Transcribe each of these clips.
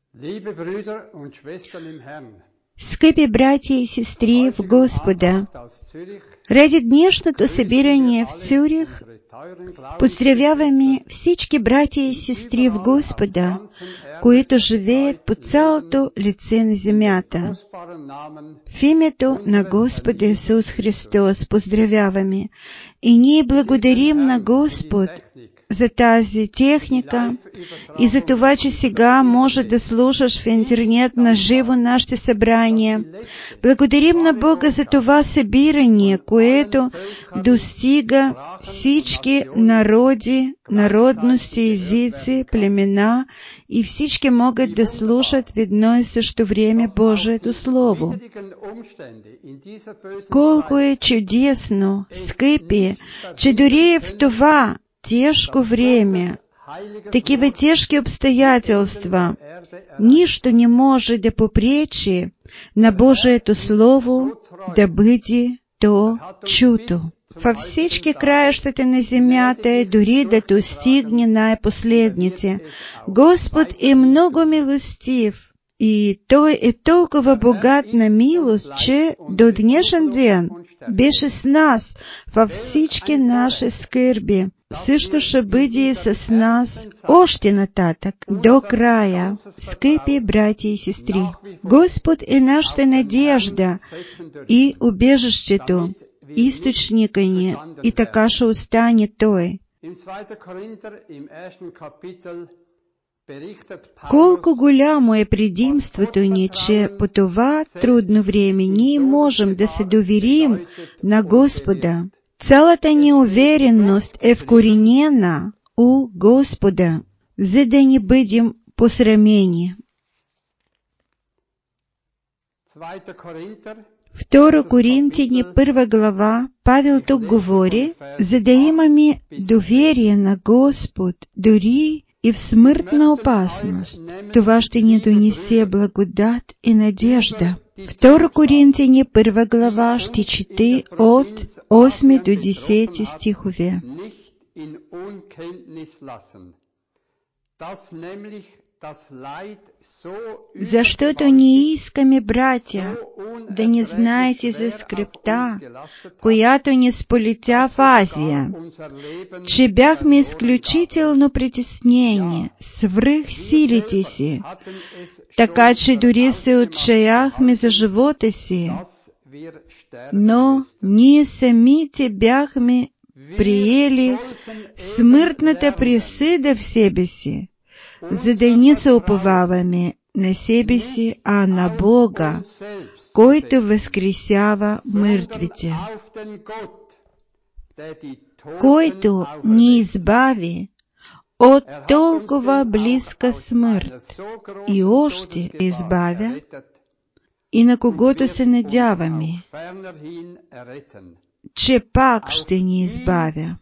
Liebe Brüder und Schwestern im Herrn, Скъпи братя и сестри в Господа, ради днешното събиране в Цюрих поздравяваме всички братя и сестри в Господа, които живеят по цялото лице на земята. В името на Господа Исус Христос поздравяваме и ние благодарим на Господ за тази техника и за това, че сега може да слушаш в интернет на живо нашите събрания. Благодарим на Бога за това събиране, което достига всички народи, народности, езици, племена и всички могат да слушат в едно и също време Божието Слово. Колко е чудесно, скъпи, че дори в това тежко време, такива тежки обстоятелства, нищо не може да попречи на Божието Слово да бъде то чуто. Във всички краищата на земята, дори да достигне най-последните. Господ е много милостив и Той е толкова богат на милост, че до днешен ден беше с нас във всички наши скърби. Също ще бъде и с нас още нататък, до края, скъпи братя и сестри. Господ е нашата надежда и убежището, източника ни, и така ще остане Той. Колко голямо е предимството ни, че по това трудно време ние можем да се доверим на Господа. Цялата ни увереност е вкоренена у Господа, за да не бъдем посрамени. 2 Коринтияни 1 глава, Павел тук говори, за да имаме доверие на Господ, дори и в смъртна опасност. Това ще ни донесе благодат и надежда. 2 Коринтияни 1 глава ще чете от 8 до 10 стихове. Защото ние искаме, братя, да не знаете за скръбта, която ни сполетя в Азия, че бяхме изключително притеснени, свръх силите си, така че дори се отчаяхме за живота си, но ние самите бяхме приели смъртната присъда в себе си, за да не се уповаваме на себе си, а на Бога, който възкресява мъртвите, който ни избави от толкова близка смърт и още избавя, и на когото се надяваме, че пак ще ни избавя.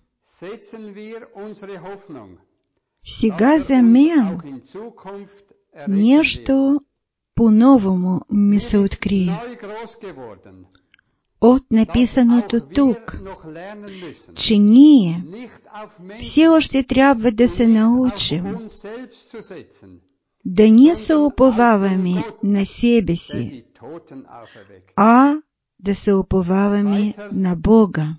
Сега за мен нещо по-новому ми се откри от написаното тук, че ние все още трябва да се научим да не се уповаваме на себе си, а да се уповаваме на Бога.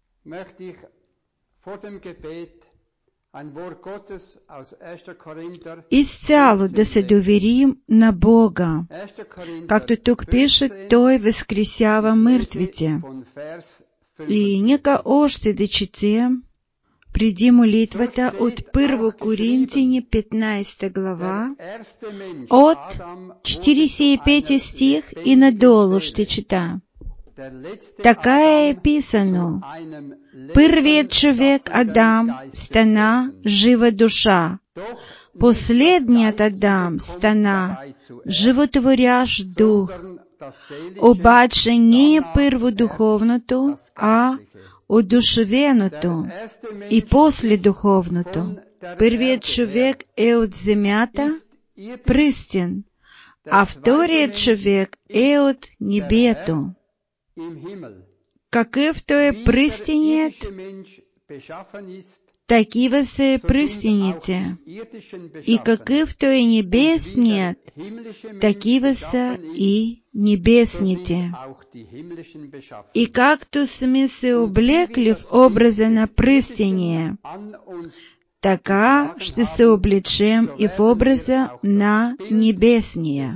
Изцяло да се доверим на Бога. Както тук пише, Той възкресява мъртвите. И нека още да четем преди молитвата от 1 Коринтияни 15 глава, от 45 стих и надолу ще чета. Така е писано: първият човек Адам стана жива душа, последният Адам стана животворящ дух. Обаче не е първо духовното, а одушевеното и после духовното. Първият човек е от земята, пръстен, а вторият човек е от небето. Какъвто е пръстеният, такива са пръстените, и какъв то е небесният, такива са и небесните. И както сме се облекли в образа на пръстение, така ще се облечем и в образа на небесния.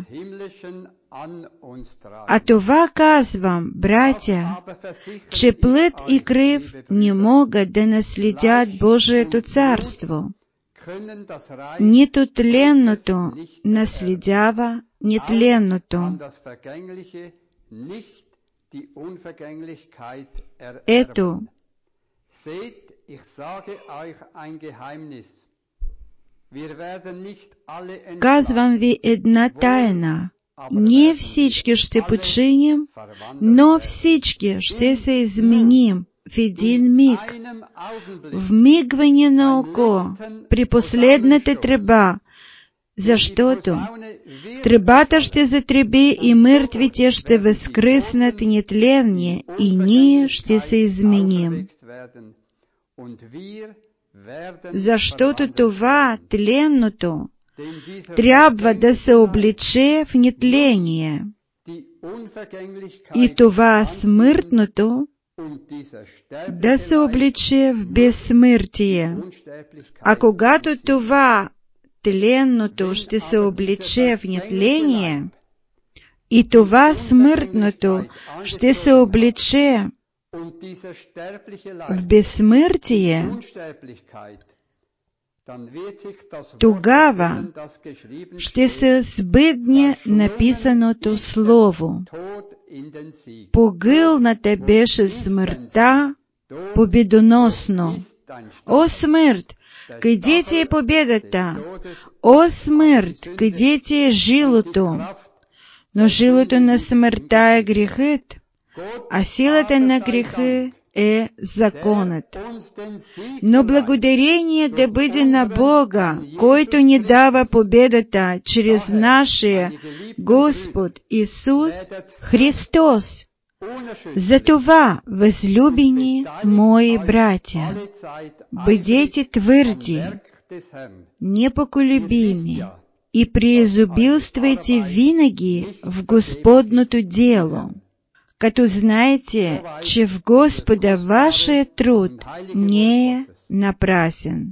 А това казвам, братя, че плът и кръв не могат да наследят Божието царство. Нито тленното наследява нетленното. Ето, казвам ви една тайна. Не всички ще починем, но всички ще се изменим в един миг, в мигване на око, при последната тръба, защото тръбата ще затреби и мъртвите ще възкръснат нетленни, и ние ще се изменим. Защото това тленното трябва да се облече в нетление, и това смъртното да се облече в безсмъртие. А когато това тленното ще се облече в нетление, и това смъртното ще се облече в безсмъртие, тогава ще се сбъдне написаното слово. Погълната беше смъртта победоносно. О смърт, къде ти е победата? О смърт, къде ти е жилото? Но жилото на смъртта е грехът, а силата на греха е законът. Но благодарение да бъде на Бога, който ни дава победата чрез нашия Господ Исус Христос. Затова, възлюбени мои братя, бъдете твърди, непоколебими и преизобилствайте винаги в Господното дело, като знаете, че в Господа вашият труд не е напрасен.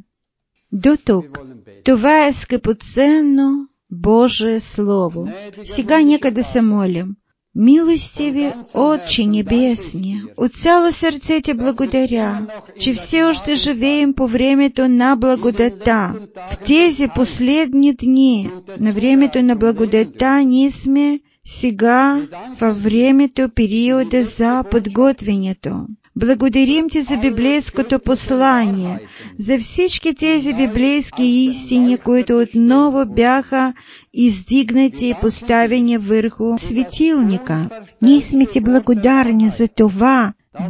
До тук. Това е скъпоценно Божие Слово. Сега нека да се молим. Милостиви Отче Небесни, от цяло сърце Ти благодаря, че все още живеем по времето на благодата. В тези последни дни на времето на благодата ние сме сега във времето, периода за подготвянето. Благодарим Ти за библейското послание, за всички тези библейски истини, които отново бяха издигнати и поставени върху светилника. Ние сме Ти благодарни за това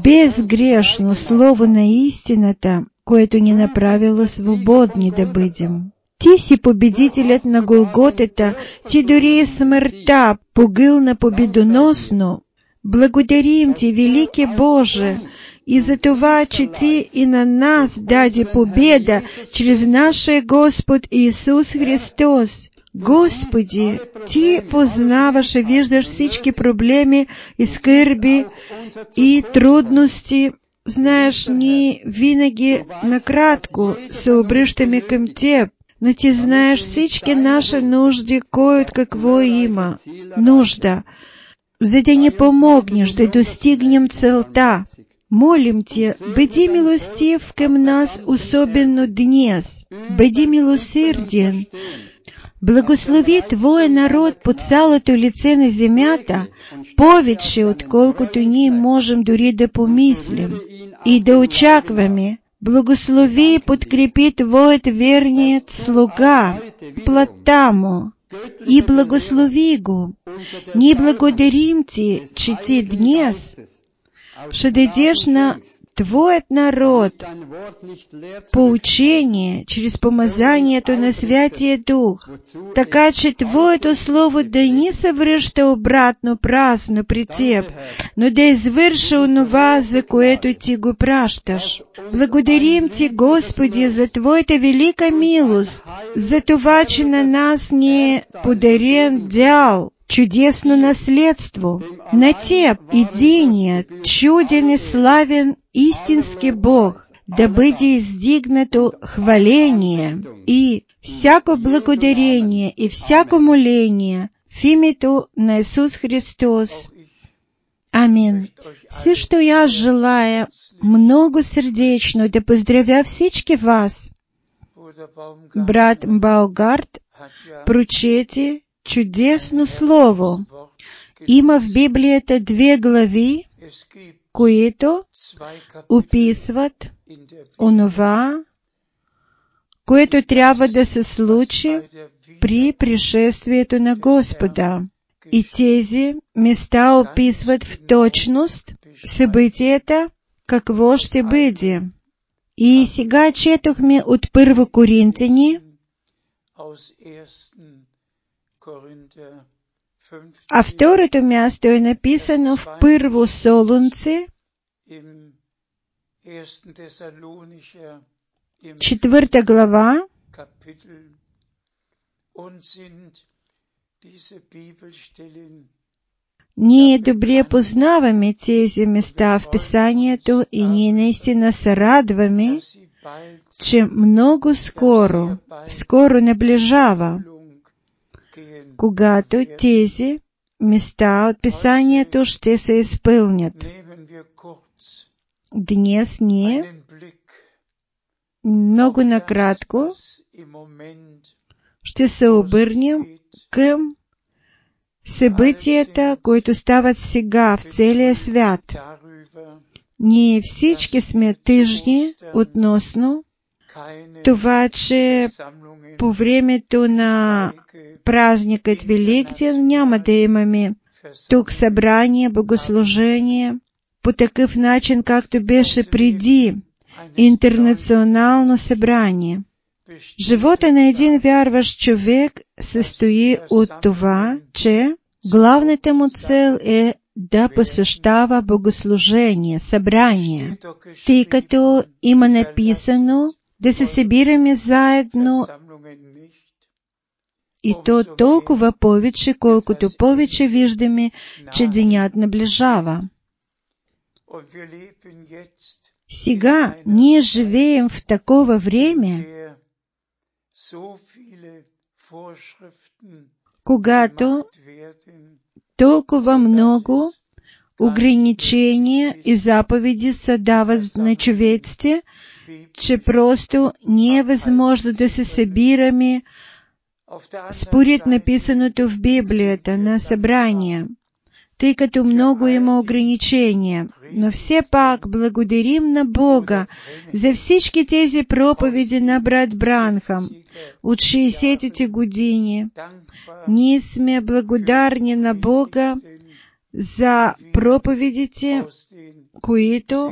безгрешно слово на истината, което ни направило свободни да бъдем. Ти си победителят на Голготата, Ти дори и смъртта погълна победоносно. Благодарим Ти, велики Боже, и за това, че Ти и на нас даде победа чрез нашия Господ Исус Христос. Господи, Ти познаваш и виждаш всички проблеми и скърби и трудности. Знаеш, ние винаги накратко се обръщаме към Теб, но Ти знаеш всички наши нужди, кой от какво има нужда, за да ни помогнеш да достигнем целта. Молим Те, бъди милостив към нас, особено днес. Бъди милосърден. Благослови Твоя народ по цялото лице на земята, повече, отколкото ние можем дори да помислим и да очакваме. Благослови и подкрепи Твоят верният слуга, плътта му, и благослови го. Ние благодарим Ти, че Ти днес ще дадеш на Твоят народ по учение, через помазанието на Святия Дух, така че Твоето Слово да не се връща обратно празно при Теб, но да извърши онова, за което Ти го пращаш. Благодарим Ти, Господи, за Твоята велика милост, за това, че на нас ни е подарен дял, чудесно наследство. На Теб, единият, чуден и славен истински Бог, да бъде издигнато хваление и всяко благодарение и всяко моление в името на Исус Христос. Амин. Също я желая много сърдечно да поздравя всички вас. Брат Баугард прочете чудесно слово. Има в Библията 2 глави, които описват онова, което трябва да се случи при пришествието на Господа. И тези места описват в точност събитията, какво ще бъде. И сега четохме от 1 Коринтяни, а второто място е написано в 1 Солунци, 4 глава, Ние добре познаваме тези места в Писанието и ние наистина се радваме, че много скоро наближава, когато тези места от Писанието ще се изпълнят. Днес ние много накратко ще се обърнем към събитията, които стават сега в целия свят. Ние всички сме тъжни относно това, че по времето на празникът Великден няма да имаме тук събрание, богослужение по такъв начин, както беше преди интернационално събрание. Живота на един вярващ човек състои от това, че главната му цел е да посещава богослужение, събрание, тъй като има написано да се събираме заедно и то толкова повече, колкото повече виждаме, че денят наближава. Сега ние живеем в такова време, когато толкова много ограничения и заповеди се дават на човеците, че просто не е възможно да се събираме според написаното в Библията на събрания, тъй като много има ограничения. Но все пак благодарим на Бога за всички тези проповеди на брат Бранхам от 60-те години. Ние сме благодарни на Бога за проповедите, които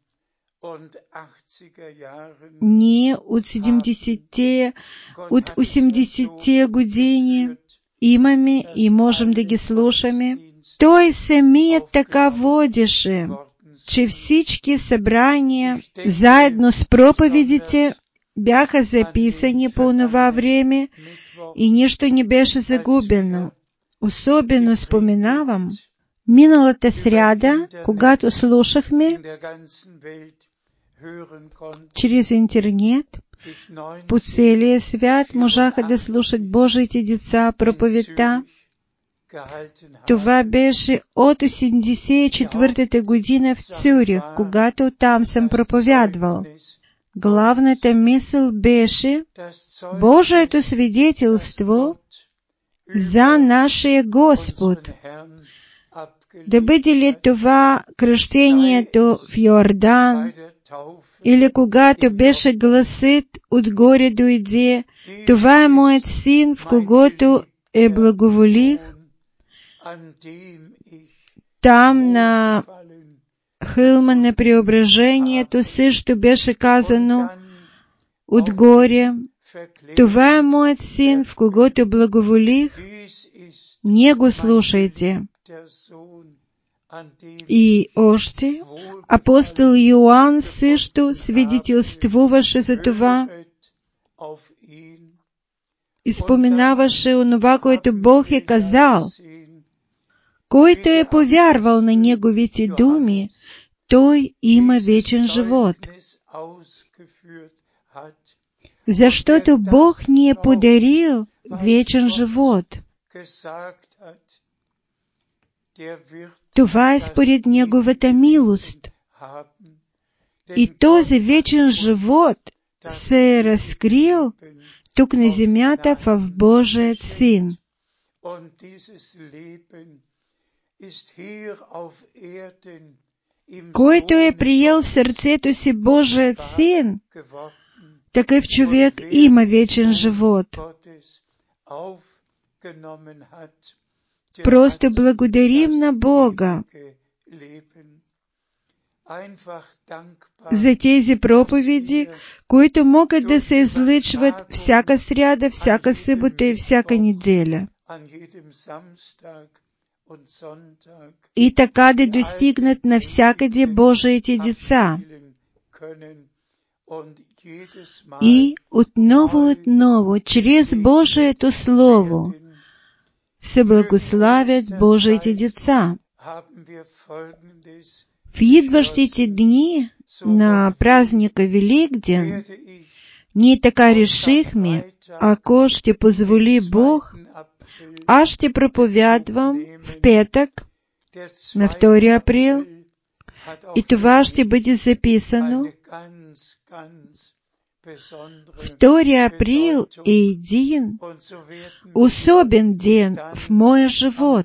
ние от 70-те, от 80-те години имаме и можем да ги слушаме. Той самият така водеше, че всички събрания, заедно с проповедите, бяха записани по това време и нищо не беше загубено. Особено споменавам миналата сряда, когато слушахме чрез интернет, по целия свят можаха да слушат Божиите деца проповедта. Това беше от 1984 година в Цюрих, когато там съм проповядвал. Главната мисъл беше Божието свидетелство за нашия Господ. Да бъде ли това кръщението в Йордан, или когато беше гласът отгоре дойде, това е моят син, в когото е благоволих, там на хилма на преображението, също беше казано отгоре: това е моят син, в когото благоволих, него слушайте. И още апостол Йоанн също свидетелствуваше за това и споменаваше онова, което Бог е казал. Който е повярвал на Неговите думи, той има вечен живот. Защото Бог ни е подарил вечен живот. Това е според Неговата милост. И този вечен живот се е разкрил тук на земята в Божият Син. Който е приел в сърцето си Божият Син, такъв човек има вечен живот. Просто благодарим на Бога за тези проповеди, които могат да се излъчват всяка сряда, всяка събота и всяка неделя. И така да достигнат навсякъде Божиите деца. И отново, чрез Божието Слово, се благославят Божиите деца. В идващите дни на празника Великден ние така решихме, ако ще позволи Бог, аз ще проповядвам в петък, на 2 април, и това ще бъде записано. 2 април е един особен ден в моя живот.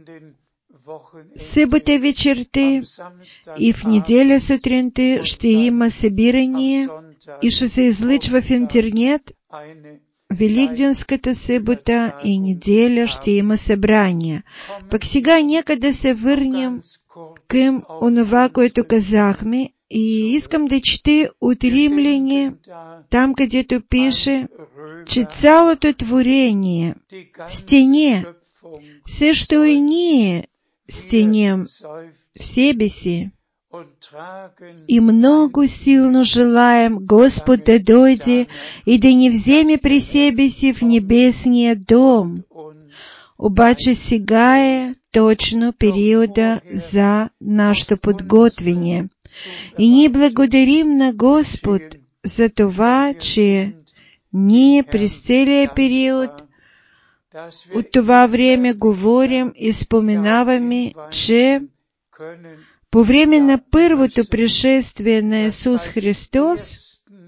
Събота вечерта и в неделя сутринта ще има събиране и ще се излъчва в интернет. Великденската събота и неделя ще има събрание. Пък сега нека да се върнем към онова, което казахме, и искам да чета от Римляни, там където пише, че цялото творение стене, също и ние стенем в себе си и много силно желаем Господ да дойде и да ни вземе при себе си в небесния дом. Обаче сега е точно периода за нашето подготвяне. И ние благодарим на Господ за това, че ние през целия период от това време говорим и споменаваме, че по време на първото пришествие на Исус Христос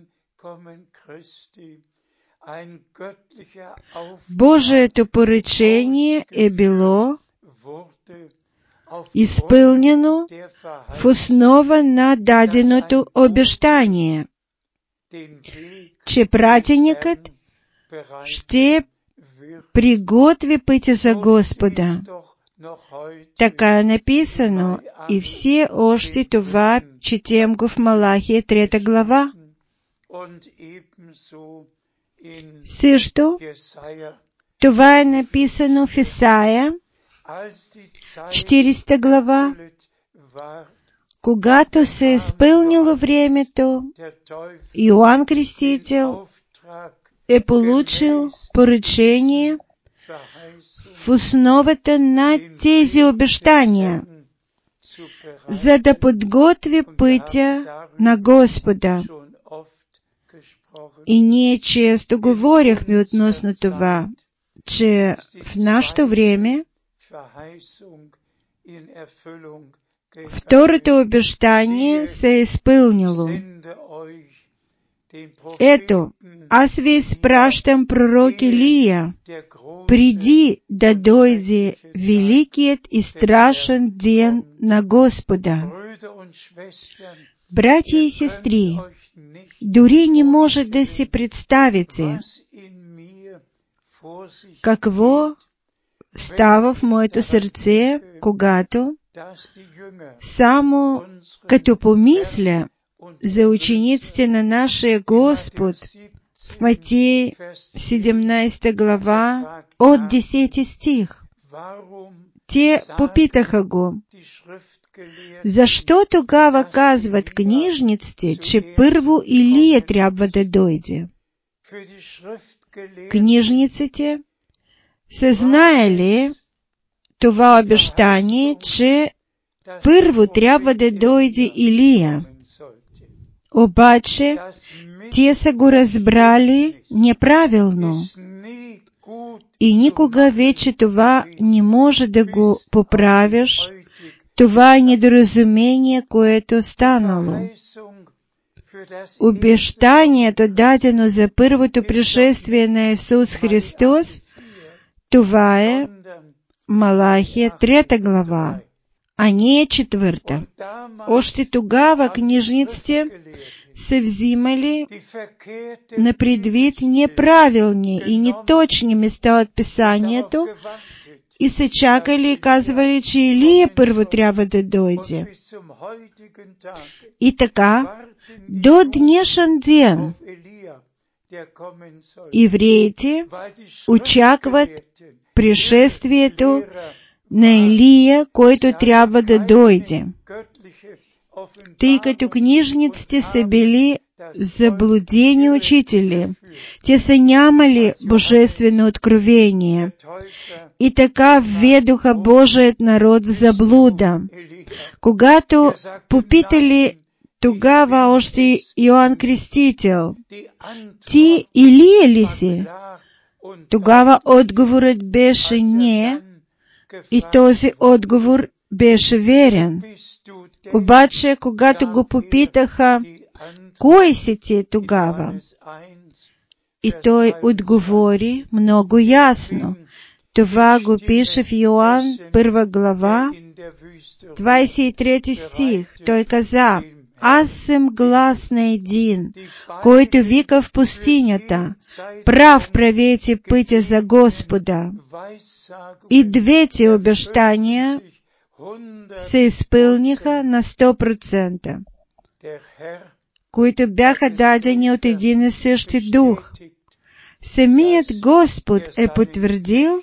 Божието поръчение е било изпълнено в основа на даденото обещание, че пратеникът ще приготви пътя за Господа. Така е написано и все още това четем го в Малахия 3 глава. Също това е написано в Исаия 40 глава. Когато се е изпълнило времето, Йоанн Крестител е получил поръчение в основата на тези обещания, за да подготви пътя на Господа. И ние често говорихме относно това, че в нашето време второто обещание се е изпълнило. Ето, аз ви изпращам пророк Илия, преди да дойде великият и страшен ден на Господа. Братя и сестри, дори не може да си представите какво става в моето сърце, когато Само като помисля за учениците на нашия Господ в Матей 17 глава от 10 стих. Те попитаха го: защо тогава казват книжниците, че първо Илия трябва да дойде? Книжниците са знаели това обещание, че първо трябва да дойде Илия. Обаче, те са го разбрали неправилно. И никога вече това не може да го поправиш. Това е недоразумение, което станало. Обещанието, дадено за първото пришествие на Исус Христос, това е Малахия 3 глава, а не 4. Още тогава книжниците са взимали на предвид неправилни и неточни места от Писанието и са чакали и казвали, че Илия първо трябва да дойде. И така, до днешен ден евреите очакват пришествието на Илия, който трябва да дойде. Тъй като книжниците са били заблудени учители, те са нямали божествено откровение и така введоха Божият народ в заблуда. Когато попитали тогава още Йоанн Крестител: ти Илия ли си? Тогава отговорът беше не, и този отговор беше верен. Обаче, когато го попитаха: кой си ти тогава? И той отговори много ясно. Това го пише в Йоанн 1 глава, 23 стих. Той каза: аз съм глас на един, който вика в пустинята: прав правете пътя за Господа. И двете обещания се изпълниха на 100%, които бяха дадени от един и същи дух. Самият Господ е потвърдил,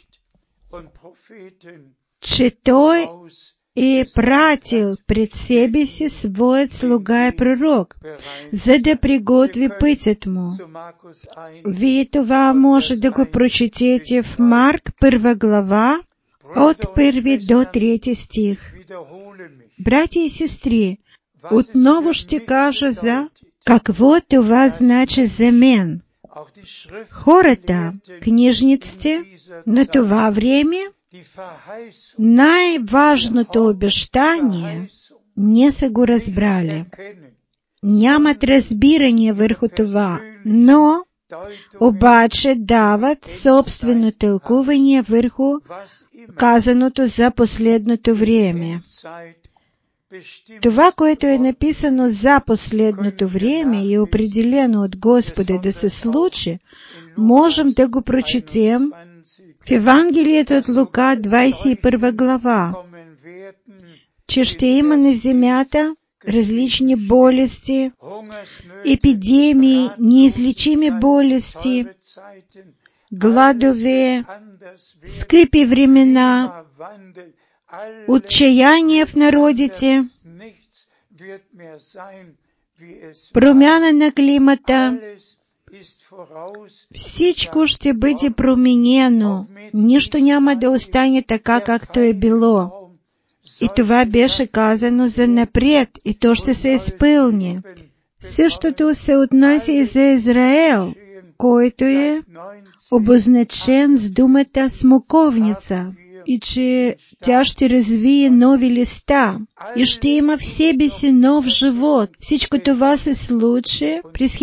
че Той е пратил пред себе си своят слуга и пророк, за да приготви пътят му. Вие това може да го прочетете в Марк 1 глава, от 1 до 3 стих. Братя и сестри, отново ще кажа за какво това значи за мен. Хората, книжниците на това време, най-важното обещание не са го разбрали. Нямат разбиране върху това, но обаче дават собствено тълкуване върху казаното за последното време. Това, което е написано за последното време и определено от Господа да се случи, можем да го прочетем в Евангелието от Лука 21 глава, че ще има на земята различни болести, епидемии, неизлечими болести, гладове, скъпи времена, отчаяние в народите, промяна на климата. Всичко ще бъде променено. Нищо няма да остане така, както е било. И това беше казано за напред, и то ще се изпълни. Същото се отнася и за Израел, който е обозначен с думата смоковница, и че тя ще развие нови листа и ще има в себе си нов живот. Всичко това се случи през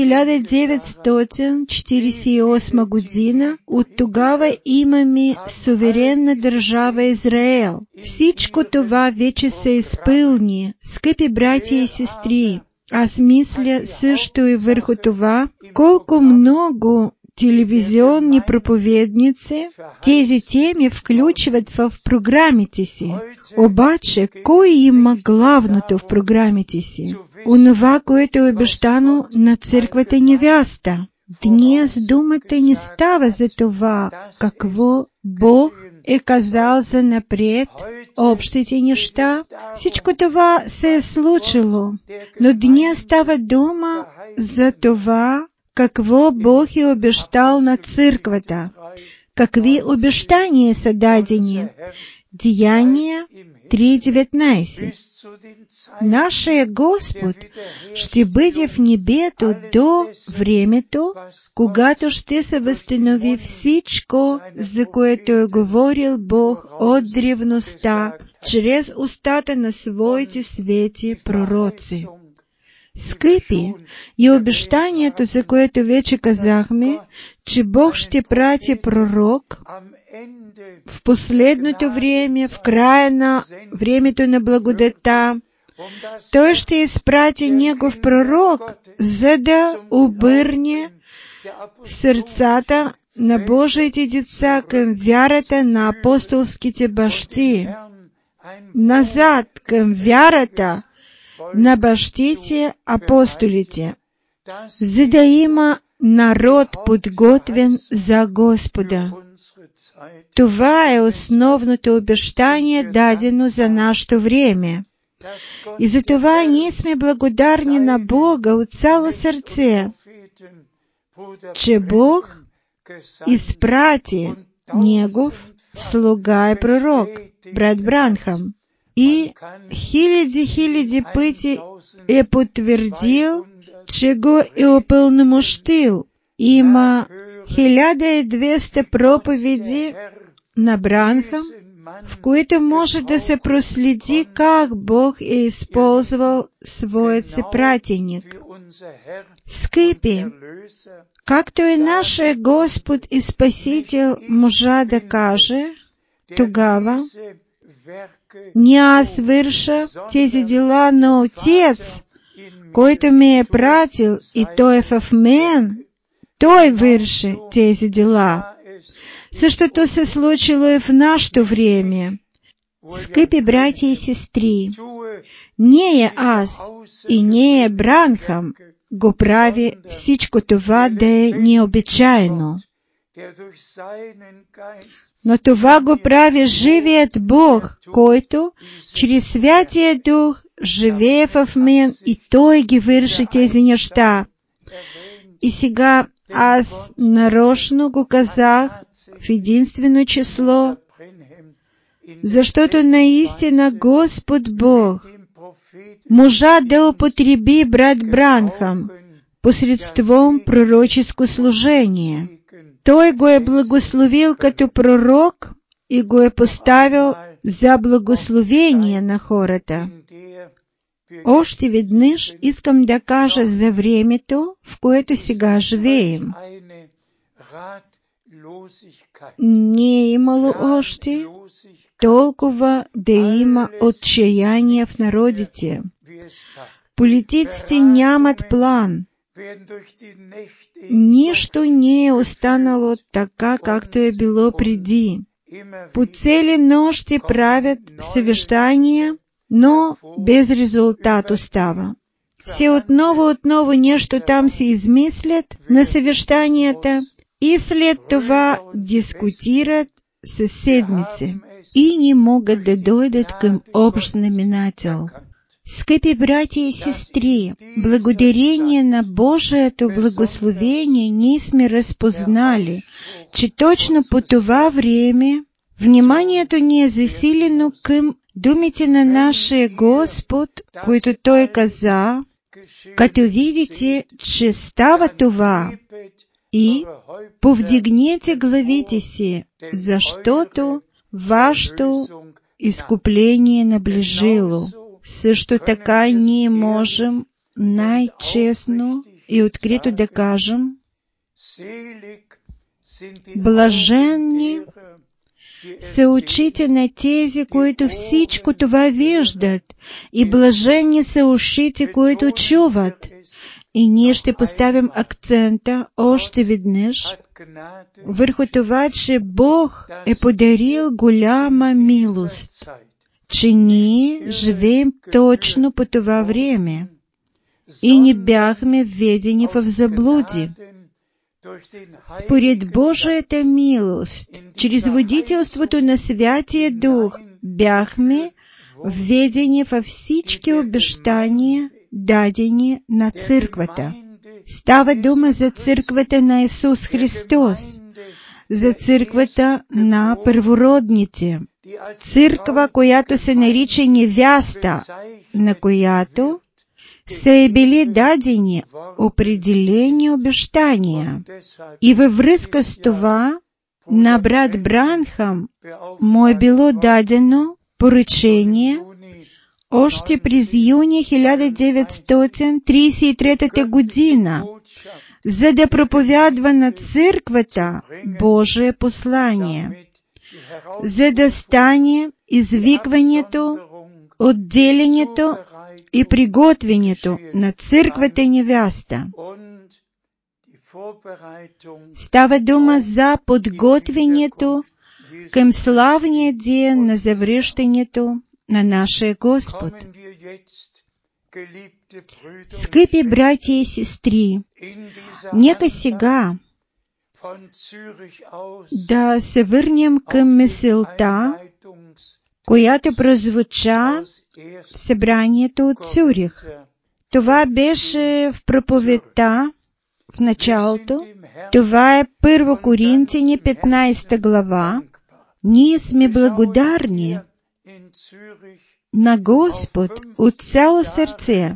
1948 година. От тогава имаме суверенна държава Израел. Всичко това вече се изпълни, скъпи братя и сестри. Аз мисля също и върху това, колко много телевизионні проповідниці тези теми включват в програмите си, обаче кой има главното в програмите си? Онова, което е обещано на църквата невяста. Днес думата не става за това, какво Бог е казал за напред, общите неща. Всичко това се е случило, но днес става дума за това, какво Бог е обещал на църквата. Какви обещания са дадени? Деяния 3:19. Нашия Господ ще бъде в небето до времето, когато ще се възстанови всичко, за което е говорил Бог от древността, чрез устата на своите свети пророци. Скъпи, и обещанието, за което вече казахме, че Бог ще прати пророк в последното време, в края на времето на благодата, Той ще изпрати Негов пророк, за да обърне сърцата на Божиите деца към вярата на апостолските бащи, назад към вярата на бащите апостолите, за да има народ подготвен за Господа. Това е основното обещание, дадено за нашето време. И за това ние сме благодарни на Бога от цяло сърце, че Бог изпрати Негов слуга и пророк, брат Бранхам, и хиляди пъти е потвърдил, че го е упълномощил. Има 1200 проповеди на Бранхам, в които може да се проследи как Бог е използвал своят съпратеник. Скъпи, както и нашия Господ и Спасител можа да каже тогава: не аз върша тези дела, но Отец, който ме е пратил, и Той е в мен, Той върши тези дела. Същото се случило и в нашето време. Скъпи братя и сестри, не е аз и не е Бранхам го прави всичко това да е необичайно, но това го прави живият Бог, който чрез Святия Дух живее в мен и Той ги върши тези неща. И сега аз нарочно го казах в единствено число, защото наистина Господ Бог можа да употреби брат Бранхам посредством пророческо служение. Той го е благословил като пророк и го е поставил за благословение на хората. Още веднъж искам да кажа за времето, в което сега живеем. Не е имало още толкова да има отчаяние в народите. Политиците нямат план. Нищо не е останало така, както е било преди. По цели нощи правят съвещания, но без резултат остава. Все отново нещо там се измислят на съвещанията и след това дискутират със седмици и не могат да дойдат към общ знаменател. Скъпи братя и сестри, благодарение на Божието благословение ние сме разпознали, че точно по това време вниманието ни е засилено към думите на нашия Господ, които Той каза: като видите, че става това, и повдигнете главите си, защото вашето изкупление наближило. Също така ние можем най-честно и открито да кажем: блаженни са очите на тези, които всичко това виждат, и блаженни са ушите, които чуват, І ние ще поставим акцента още веднъж върху това, че Бог е подарил голяма милост, че ние живеем точно по това време и не бяхме введени в заблуди. Според Божията милост, чрез водителството на Святия Дух, бяхме введени във всички обещания, дадени на църквата. Става дума за църквата на Исус Христос, за църквата на първородните, църква, която се нарича невяста, на която са били дадени определени обещания. И във връзка с това, на брат Бранхам му е било дадено поръчение още през юни 1933 година, за да проповядва на църквата Божие послание, за да стане извикването, отделението и приготвянето на църквата невяста. Става дума за подготвянето към славния ден на завръщането на нашия Господ. Скъпи братя и сестри, нека сега да се върнем към мисълта, която прозвуча в събранието от Цюрих. Това беше в проповедта в началото. Това е 1 Коринтияни 15 глава. Ние сме благодарни на Господ от цяло сърце.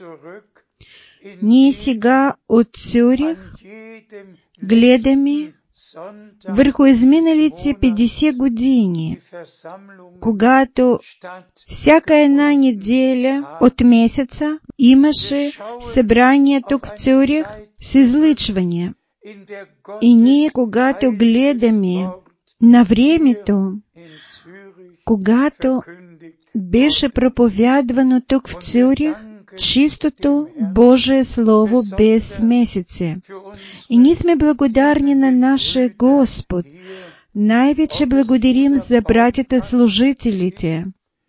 Ние сега от Цюрих гледаме върху изминалите 50 години, когато всяка една неделя от месеца имаше събрание тук в Цюрих с излъчване. И ние, когато гледаме на времето, когато беше проповядвано тук в Цюрих чистото Божие Слово без месеци. И ние сме благодарни на нашия Господ. Най-вече благодарим за братята служителите.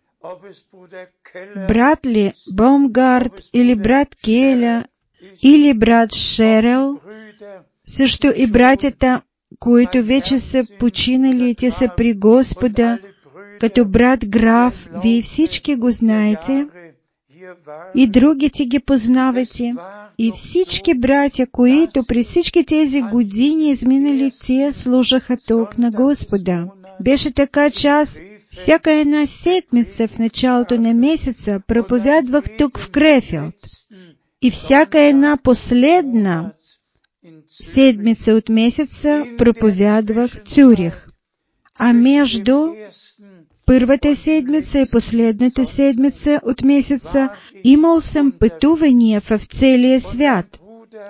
Брат ли Баумгарт или брат Келя или брат Шерел, също и братята, които вече са починали и те са при Господа, като брат Граф, вие всички го знаете, и другите ги познавате, и всички братя, които през всички тези години изминали, те служаха тук на Господа. Беше така, че аз всяка една седмица в началото на месеца проповядвах тук в Крефелд. И всяка една последна седмица от месеца проповядвах в Цюрих. А между първата седмица и последната седмица от месеца имал съм пътувания в целия свят.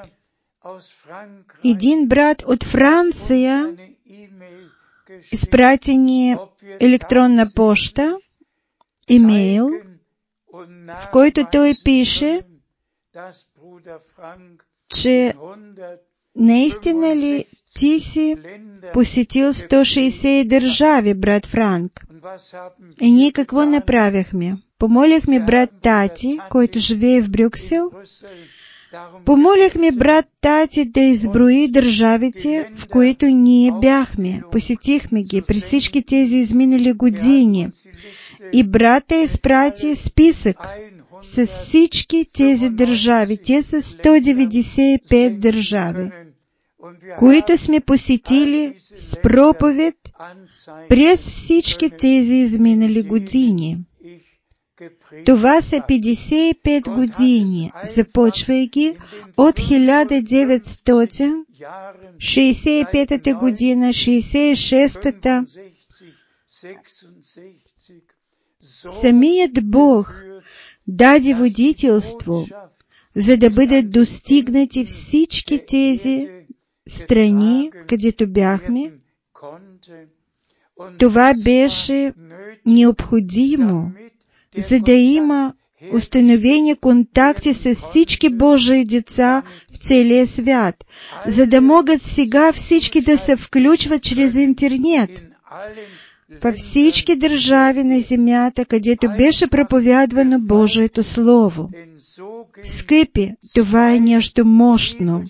Един брат от Франция изпрати ни електронна поща, имейл, в който той пише, че наистина ли ти си посетил 160 държави, брат Франк? И ние какво направихме? Помолихме брат Тати, който живее в Брюксел, помолихме брат Тати да изброи държавите, в които ние бяхме. Посетихме ги през всички тези изминали години. И брата изпрати списък с всички тези държави. Те са 195 държави, които сме посетили с проповед през всички тези изминали години. Това са 55 години, започвайки от 1965 година, 66-та. Самият Бог даде водителство, за да бъдат достигнати всички тези страни, където бяхме. Това беше необходимо, за да има установения контакти с всички Божии деца в целия свят, за да могат сега всички да се включват чрез интернет във всички държави на земята, където беше проповядвано Божието Слово. Скъпи, това е нещо мощно.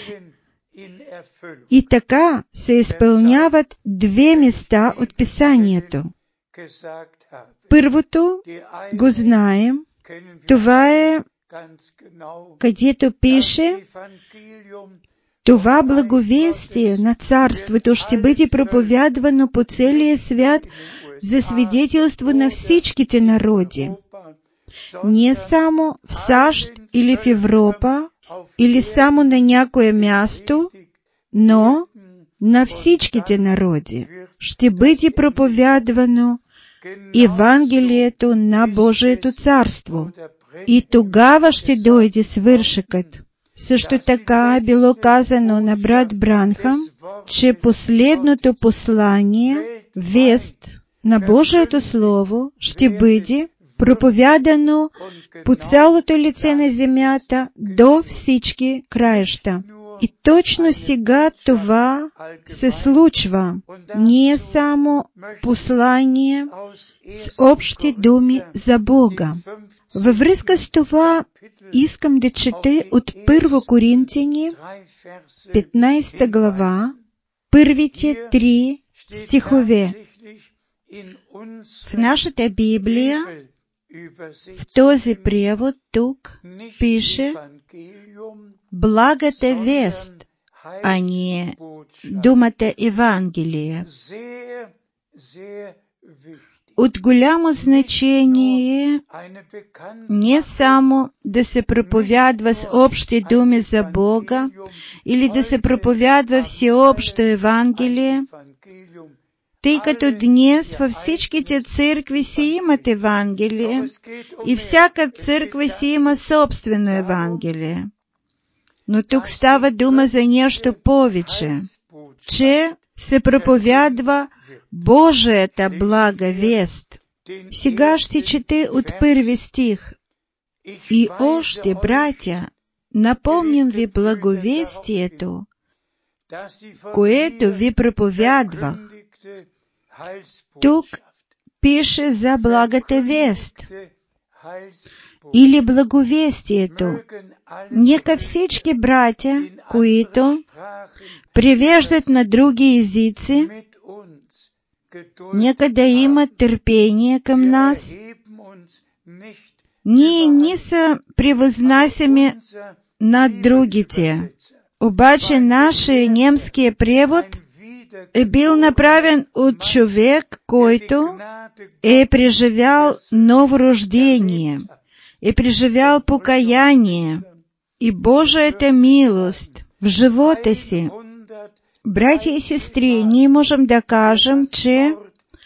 И така се изпълняват две места от Писанието. Първото го знаем, това е, където пише: това благовестие на Царството ще бъде проповядвано по целия свят за свидетелство на всичките народи. Не само в САЩ или в Европа, или само на някое място, но на всичките народи ще бъде проповядвано Евангелието на Божието Царство. И тогава ще дойде свършекът. Също така е било казано на брат Бранхам, че последното послание, вест на Божието Слово, ще бъде проповядано по цялото лице на земята до всички краища. И точно сега това се случва. Не е само послание с общи думи за Бога. Във връзка с това искам да чета от 1 Коринтияни, 15 глава, първите 3 стихове. В нашата Библия, в този превод тук пише благата вест, а не думата Евангелие. От голямо значение не само да се проповядва с общи думи за Бога или да се проповядва всеобщо Евангелие, тъй като днес във всичките църкви си имат Евангелие и всяка църква си има собствено Евангелие. Но тук става дума за нещо повече, че се проповядва Божията блага вест. Сега ще чете от 1 стих. И още, братя, напомням ви благовестието, което ви проповядвах. Тук пише за благата вест или благовестието. Нека всички братя, които превеждат на други езици, нека да имат търпение към нас. Ние не се превъзнасяме над другите. Обаче нашия немския превод е бил направен от човек, който е преживял новорождение, е преживял покаяние и Божията милост в живота си. Братя и сестри, ние можем да кажем, че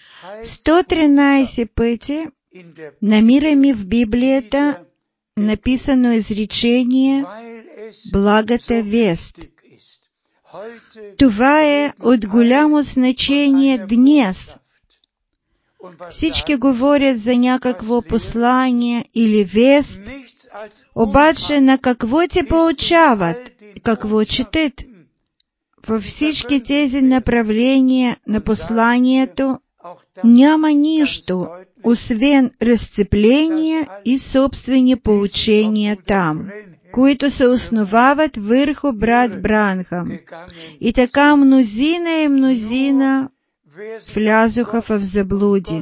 113 пъти намираме в Библията написано изречение благата вест. Това е от голямо значение днес. Всички говорят за някакво послание или вест, обаче на какво те получават, какво четат? Във всички тези направления на посланието няма нищо, освен разцепления и собствени поучения там, които се основават върху брат Бранхам. И така мнозина и мнозина влязоха в заблуди.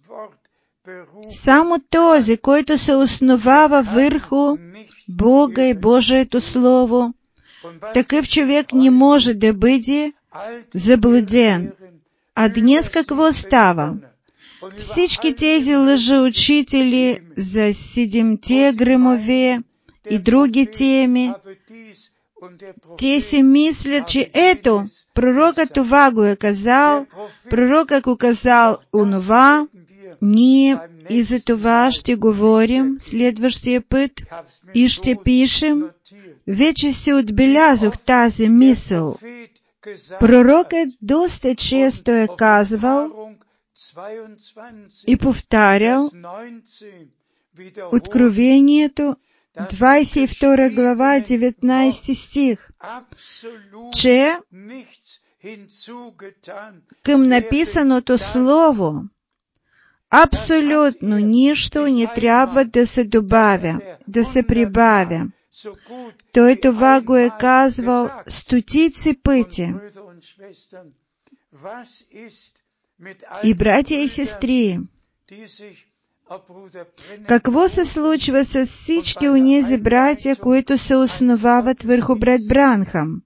Само този, който се основава върху Бога и Божието Слово, такъв човек не може да бъде заблуден. А днес какво става? Всички тези лъжеучители за 7 грехове и други теми, те си мислят, че ето, пророкът това го е казал, пророкът го казал онова, ние и за това ще говорим следващия път и ще пишем. Вече си отбелязах тази мисъл. Пророкът доста често е казвал и повтарял Откровението, 22 глава, 19 стих, че към написаното Слово абсолютно нищо не трябва да се добавя, да се прибавя. Той това го е казвал стотици пъти. И, братя и сестри, какво се случва с всички онези братя, които се основават върху брат Бранхам?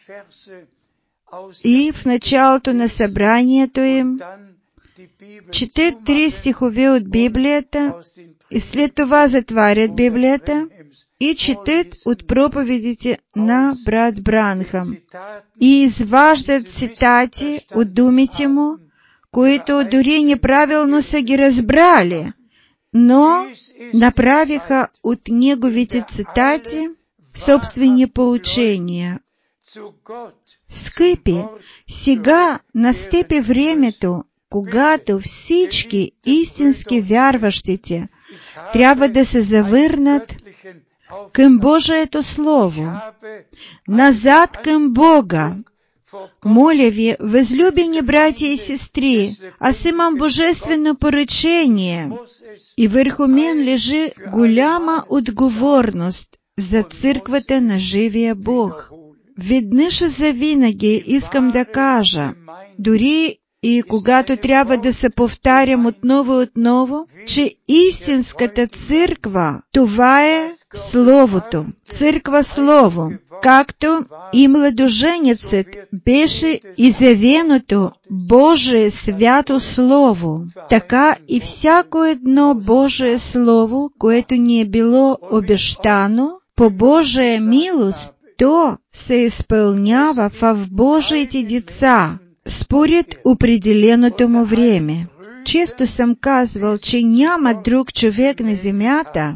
И в началото на събранието им четат 3 стихове от Библията и след това затварят Библията и четат от проповедите на брат Бранхам и изваждат цитати от думите му, които дори неправилно са ги разбрали, но направиха от неговите цитати собствени поучения. Скъпи, сега настъпи времето, когато всички истински вярващите трябва да се завърнат към Божието Слово, назад към Бога. Моля ви, възлюбени братя и сестри, аз имам божествено поръчение и върху мен лежи голяма отговорност за църквата на живия Бог. Веднъж завинаги искам да кажа, дори и когато трябва да се повтарям отново и отново, че истинската църква, това е Словото, църква Слово, както и младоженецът беше изявеното Божие свято Слово, така и всяко едно Божие Слово, което ни е било обещано по Божия милост, то се изпълнява в Божиите деца, според определеното му време. Често съм казвал, че няма друг човек на земята,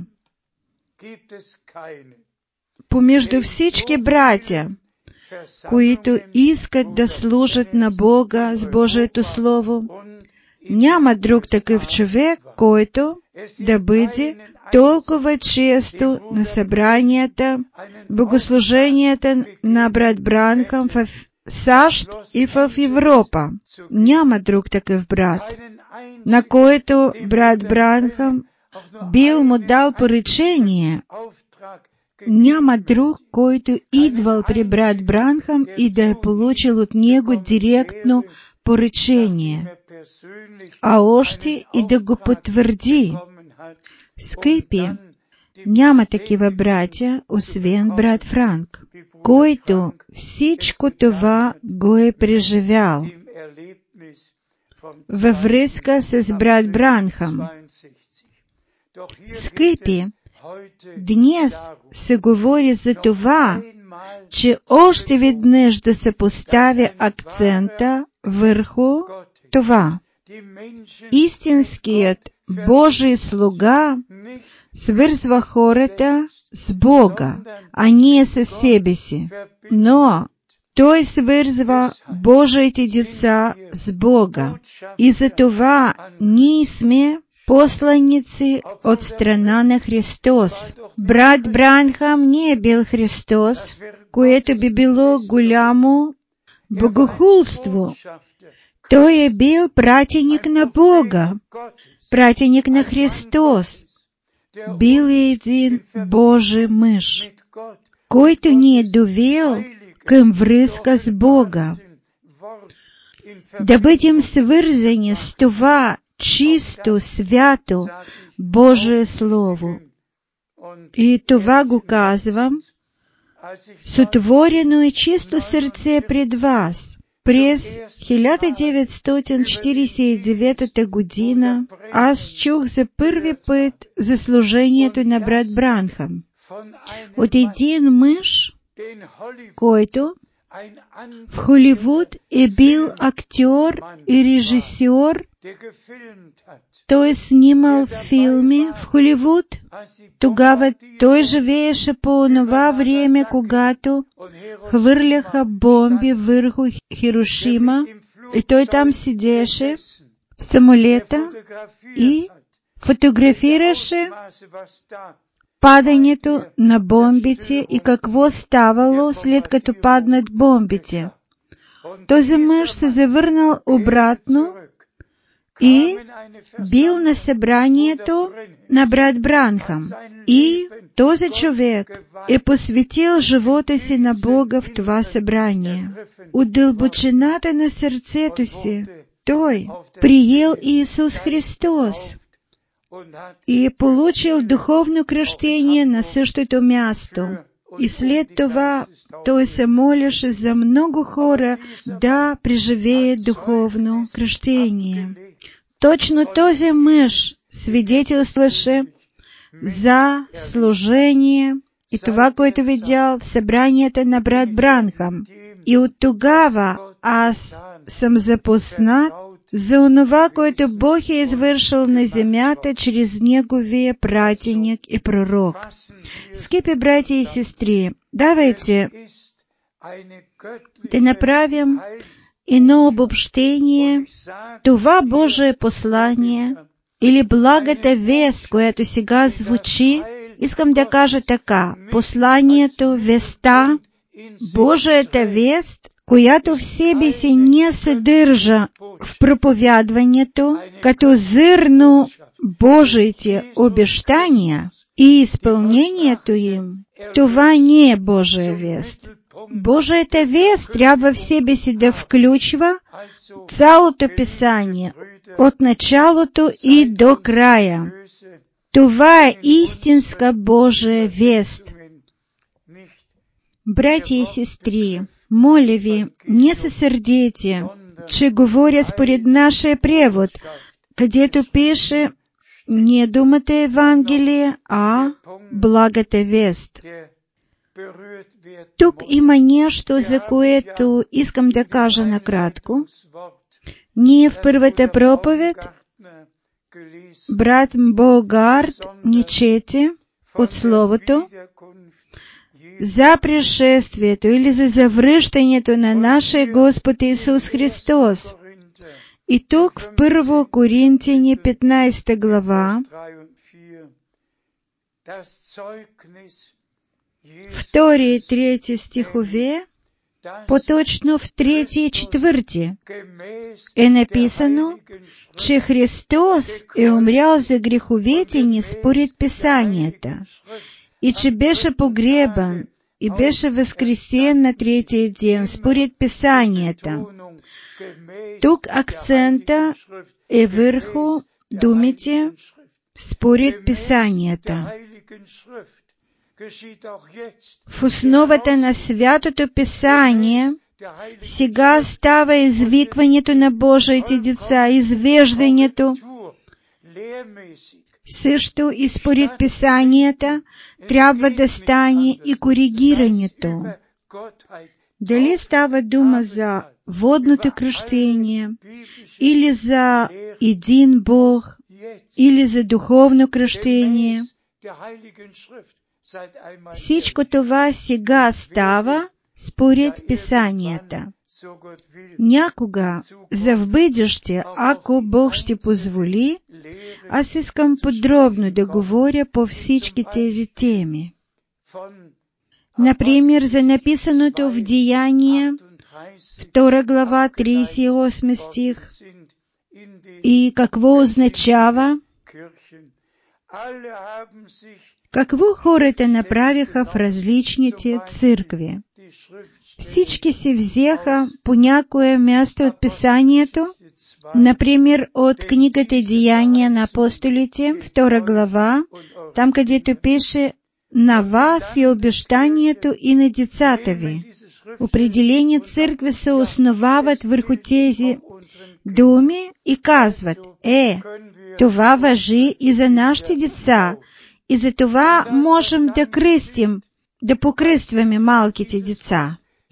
помежду всички братя, които искат да служат на Бога с Божието Слово, няма друг такъв човек, който да бъде толкова често на събранията, богослуженията на брат Бранхам в САЩ и в Европа. Няма друг такъв брат, на който брат Бранхам бил му дал поръчение. Няма друг, който идвал при брат Бранхам и да е получил от него директно поръчение, а още и да го потвърди. Скъпи, няма такива братя, освен брат Франк, който всичко това го е преживял във връзка с брат Бранхам. Скъпи, днес се говори за това, че още веднъж да се постави акцента върху това. Истинският Божий слуга свързва хората с Бога, а не със себе си, но той свързва Божиите деца с Бога. И за това ние сме посланици от страна на Христос. Брат Бранхам не е бил Христос, което би било голямо богохулство. Той е бил пратеник на Бога, пратеник на Христос. Бил е един Божий мъж, който ни е довел към връзка с Бога. Да бъдем свързани с това чисто, свято Божие Слово. И това го казвам с отворено и чисто сърце пред вас. През 1949 година аз чух за първи път за служението на брат Бранхам от един мъж, който в Холивуд е бил актьор и режисьор. Той е снимал филми в Холивуд. Тогава той живееше по онова време, когато хвърляха бомби върху Хирошима, и той там седеше в самолета и фотографираше падането на бомбите и какво ставало след като паднат бомбите. Този мъж се завърнал обратно и бил на събранието на брат Бранхам. И този човек е посветил живота си на Бога в това събрание. От дълбочината на сърцето си той приел Иисус Христос и е получил духовно кръщение на същото място. И след това той се молеше за много хора да преживеят духовно кръщение. Точно този мъж свидетелстваше за служение и това, което видял в събранията на брат Бранхам. И от тогава аз съм запознат за онова, което Бог е извършил на земята чрез Неговия пратеник и пророк. Скъпи братя и сестри, давайте да направим едно обобщение. Това Божие послание или благата вест, която сега звучи, искам да кажа така: посланието, веста, Божията вест, която в себе си не съдържа в проповядването като зърно Божиите обещания и изпълнението им, това не е Божия вест. Божията вест трябва в себе си да включва цялото Писание, от началото и до края. Това е истинска Божия вест. Братя и сестри, моля ви, не се сърдете, че говоря според нашия превод, където пише не думата Евангелие, а благата вест. Тук има нещо, за което искам да кажа накратко. Ние в първата проповед брат Богарт ни чете от Словото за пришествието или за завръщането на нашия Господ Исус Христос. И тук в 1 Коринтияни 15 глава, 2 и 3 стихове, по-точно в 3 и 4 е написано, че Христос е умрял за греховете ни според Писанията и че беше погребан и беше възкресен на третия ден според Писанията. Тук акцента е върху думите според Писанията. В основата на Святото Писание сега става извикването на Божиите деца, извеждането. Също и според Писанията трябва да стане и коригирането. Дали става дума за водното кръщение, или за един Бог, или за духовно кръщение, всичко това сега става според Писанията. Някога, за в бъдеще, ако Бог ще позволи, аз искам подробно да говоря по всички тези теми. Например, за написаното в Деяния, 2 глава, 38 стих, и какво означава, какво хората направиха в различните църкви. Всички си взеха по някое място от Писанието, например от книгата Деяния на апостолите, 2 глава, там където пише «На вас е обещанието и на децата ви». Определени църкви се основават върху тези думи и казват: това важи и за нашите деца, и за това можем да кръстим, да покръстваме малките деца.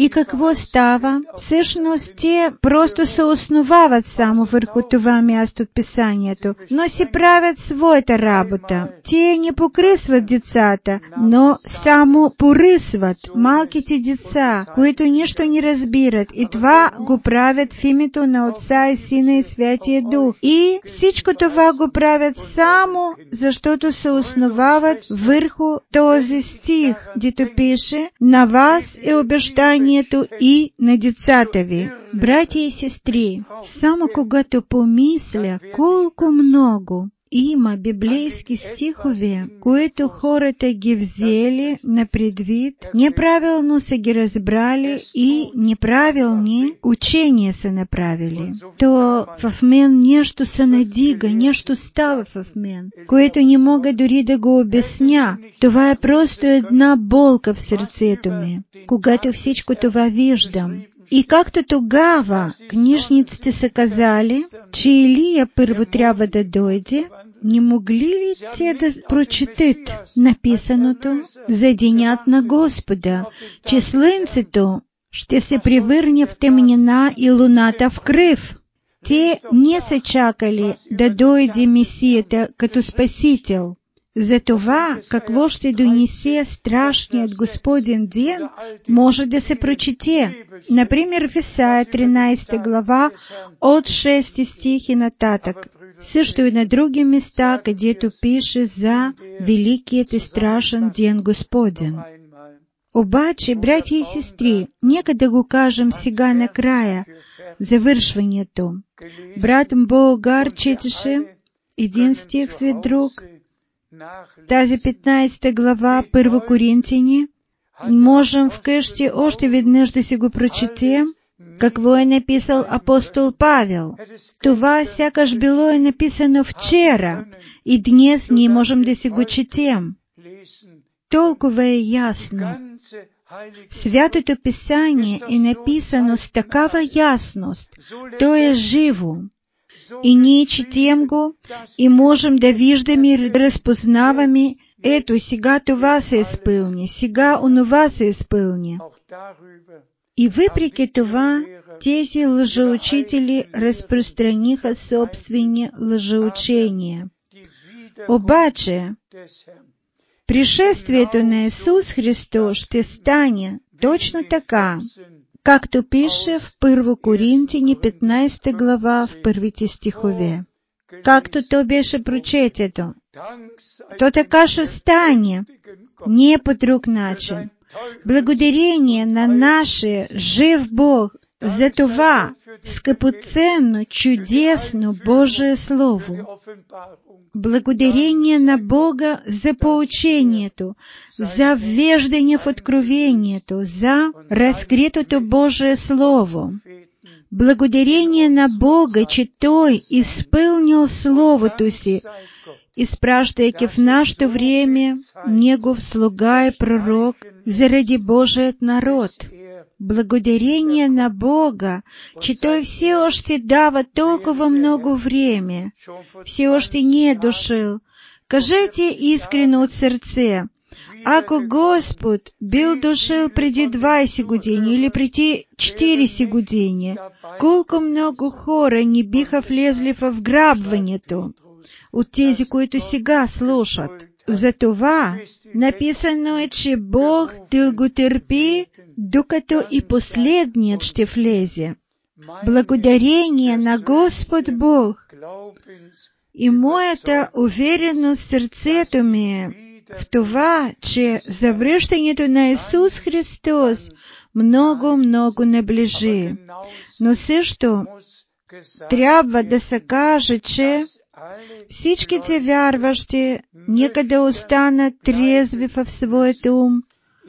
І какво става? Всъщност, те просто се основават само върху това място от Писанието, но си правят своята работа. Те не покръсват децата, но само поръсват малките деца, които нищо не разбират. И това го правят в името на Отца и Сина и Святия Дух. И всичко това го правят само защото се основават върху този стих, дето пише: на вас е обещанието и на децата ви. Братя и сестри, само когато помисля колко много има библейски стихове, които хората ги взели на предвид, неправилно са ги разбрали и неправилни учения са направили, то в мен нещо се надига, нещо става в мен, което не мога дори да го обясня. Това е просто една болка в сърцето ми, когато всичко това виждам. И както тогава книжниците са казали, че Илия първо трябва да дойде, не могли ли те да прочетат написаното за денят на Господа, че слънцето ще се превърне в тъмнина и луната в кръв? Те не са чакали да дойде Месията като Спасител. За това, какво ще донесе страшният Господен ден, може да се прочете. Например, в Исаия 13 глава от 6 стих и нататък. Също и на други места, където пише за великият и страшен ден Господен. Обаче, братя и сестри, нека да го кажем сега накрая, завършването. Брат Болгар четеше един стих след друг, тази 15 глава, 1 Коринтини. Можем вкъщи още веднъж да си го прочетем, какво е написал апостол Павел. Това сякаш било е написано вчера и днес ние можем да си го четем. Толкова е ясно. Святото Писание е написано с такава ясност. То е живо. И ние четем го и можем да виждаме и да разпознаваме, ето сега това се изпълни, сега онова се изпълни. И въпреки това, тези лъжеучители разпространиха собствени лъжеучения. Обаче, пришествието на Исус Христос ще стане точно така, както пише в 1 Коринтини 15 глава в първите стихове. Както то беше прочетето, то така ще стане, не по друг начин. Благодарение на нашия жив Бог за това скъпоценно, чудесно Божие Слово. Благодарение на Бога за поучението, за ввеждане в откровението, за разкритото Божие Слово. Благодарение на Бога, че Той изпълнил Словото си, изпращайки в нашето време Негов слуга и пророк заради Божият народ. Благодарение на Бога, че Той все още дава толкова много време, все още не е дошъл. Кажете искрено от сърце, ако Господ бил дошъл преди 20 години или преди 40 години, колко много хора не биха влезли в вграбването от тези, които сега слушат. Затова написано е, че Бог дълготърпи, докато и последният ще влезе. Благодарение на Господ Бог. И моята увереност в сърцето ми е в това, че завръщането на Исус Христос много наближи. Но също трябва да се каже, че всичките вярващи нека да останат трезви в своето ум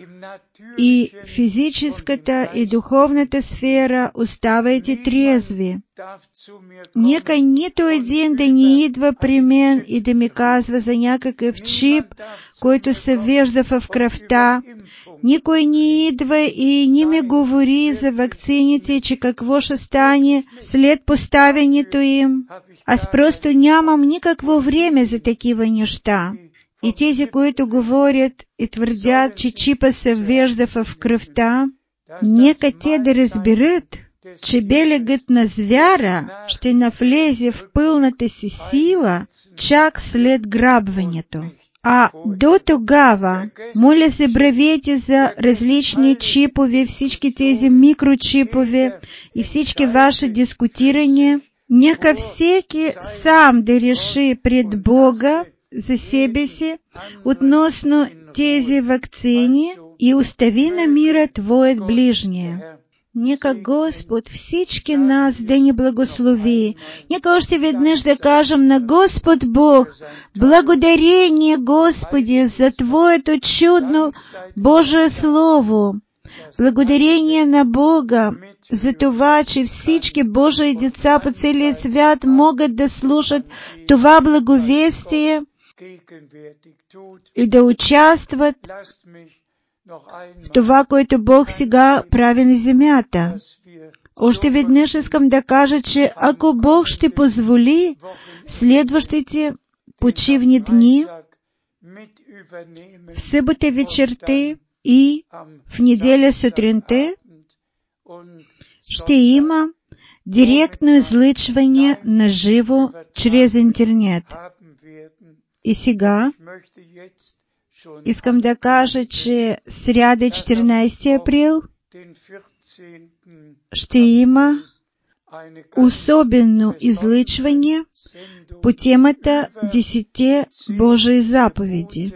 и физическата и духовната сфера оставайте трезви. Нека нито един да не идва при мен и да ми казва за някакъв чип, който се вежда в кръвта. Никой не идва и не ми говори за вакцините, че какво ще стане след поставянето им. Аз просто нямам никакво време за такива неща. И тези, които говорят и твърдят, че чипа се вежда в кръвта, Нека те да разберат, че белегът на звяра ще навлезе в пълната си сила чак след грабването. А до тогава, моля, забравете за различни чипове, всички тези микрочипове и всички ваши дискутирания. Нека всеки сам да реши пред Бога за себе си относно тези вакцини и остави на мира Твоят ближния. Нека Господ всички нас да ни благослови. Нека още веднъж да кажем на Господ Бог: благодарение, Господи, за Твоето чудно Божие Слово. Благодарение на Бога за това, че всички Божии деца по целия свят могат да слушат това благовестие и да участват в това, което Бог сега прави на земята. Още веднъж искам да кажа, че ако Бог ще позволи следващите почивни дни, в събота вечерта и в неделя сутринта, ще има директно излъчване на живо чрез интернет. И сега искам да кажа, че сряда 14 април ще има особено излъчване по темата 10 Божии заповеди.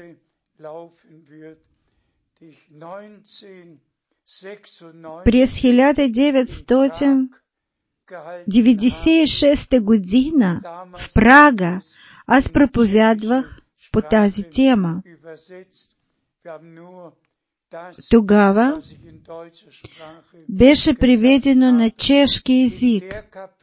През 1996 година в Прага аз проповядвах по тази тема. Тогава беше преведено на чешки език.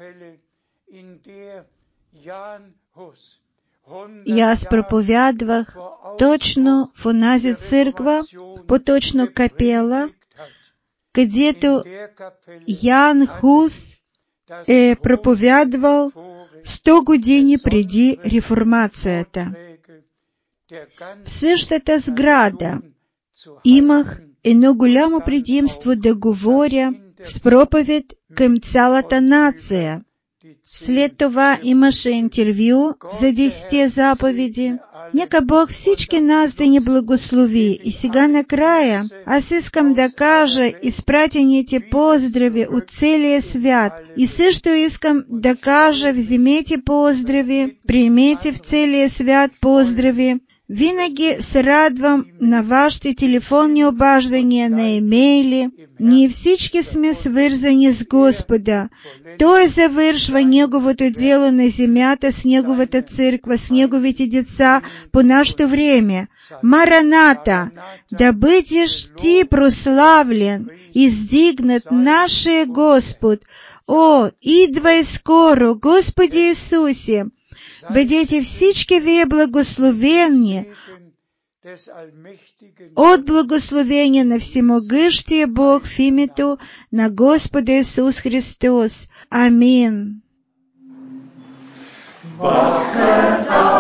И аз проповядвах точно в онази църква, по-точно капела, където Ян Хус е проповядвал 100 години преди реформацията. В същата сграда имах едно голямо предимство да говоря с проповед към цялата нация. След това имаше интервю за 10 заповеди. Нека Бог всички нас да ни благослови. И сега накрая аз искам да кажа изпратените поздрави от целия свят. И също искам да кажа: вземете поздрави, приемете в целия свят поздрави. Винаги се радвам на вашите телефонни обаждания, на имейли. Ние всички сме свързани с Господа. Той завършва Неговото дело на земята с Неговата църква, с Неговите деца по нашето време. Мараната, да бъдеш Ти прославлен, издигнат нашия Господ. О, идвай скоро, Господи Исусе! Бъдете всички вие благословени от благословения на всемогъщия Бог в името на Господа Исус Христос. Амин.